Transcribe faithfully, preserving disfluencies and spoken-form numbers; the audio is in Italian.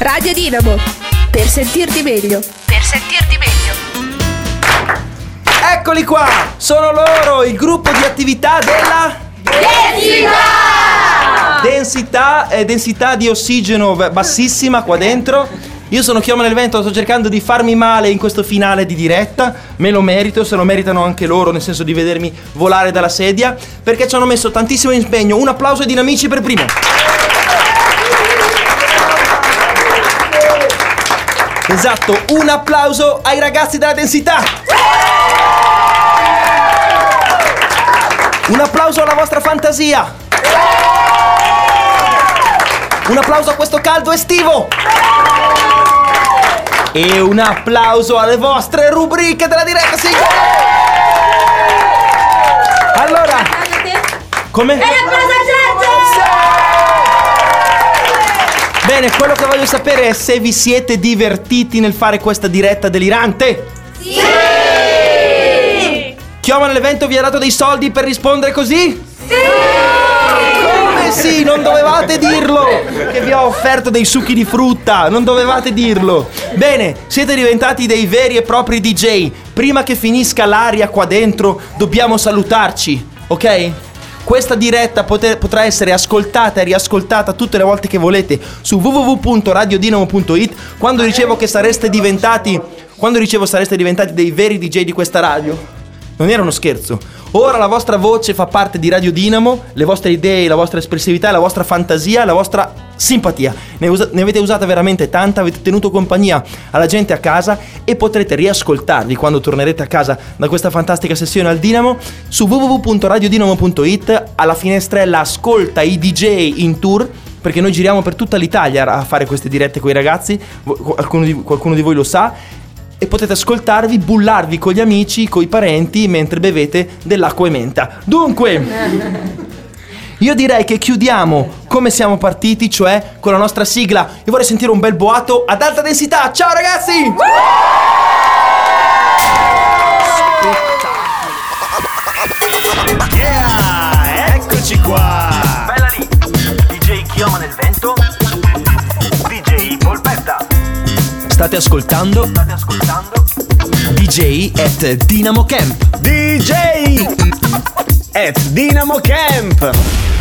Radio Dinamo, per sentirti meglio. Per sentirti meglio. Eccoli qua, sono loro, il gruppo di attività della densità! Densità, eh, densità di ossigeno bassissima qua dentro. Io sono Chioma nel Vento, sto cercando di farmi male in questo finale di diretta. Me lo merito, se lo meritano anche loro, nel senso di vedermi volare dalla sedia, perché ci hanno messo tantissimo impegno. Un applauso ai Dinamici per primo. Esatto, un applauso ai ragazzi della densità. Un applauso alla vostra fantasia. Un applauso a questo caldo estivo. E un applauso alle vostre rubriche della diretta, sì. Allora, come? Bene, quello che voglio sapere è se vi siete divertiti nel fare questa diretta delirante. Sì! Chioma nell'evento vi ha dato dei soldi per rispondere così? Sì! Come sì? Non dovevate dirlo! Che vi ho offerto dei succhi di frutta, non dovevate dirlo. Bene, siete diventati dei veri e propri D J. Prima che finisca l'aria qua dentro, dobbiamo salutarci, ok? Questa diretta poter, potrà essere ascoltata e riascoltata tutte le volte che volete su w w w punto radio dinamo punto it. Quando dicevo che sareste diventati Quando dicevo sareste diventati dei veri D J di questa radio, non era uno scherzo. Ora la vostra voce fa parte di Radio Dinamo, le vostre idee, la vostra espressività, la vostra fantasia, la vostra simpatia. Ne, usa- ne avete usata veramente tanta, avete tenuto compagnia alla gente a casa e potrete riascoltarvi quando tornerete a casa da questa fantastica sessione al Dinamo su w w w punto radio dinamo punto it. Alla finestrella ascolta i D J in tour, perché noi giriamo per tutta l'Italia a fare queste dirette con i ragazzi, qualcuno di, qualcuno di voi lo sa. E potete ascoltarvi, bullarvi con gli amici, con i parenti, mentre bevete dell'acqua e menta. Dunque, io direi che chiudiamo come siamo partiti, cioè con la nostra sigla. Io vorrei sentire un bel boato ad alta densità. Ciao ragazzi! Yeah, eccoci qua! Bella lì! D J Chioma nel Vento, D J Polpetta. State ascoltando? State ascoltando? D J at Dinamo Camp. D J at Dinamo Camp.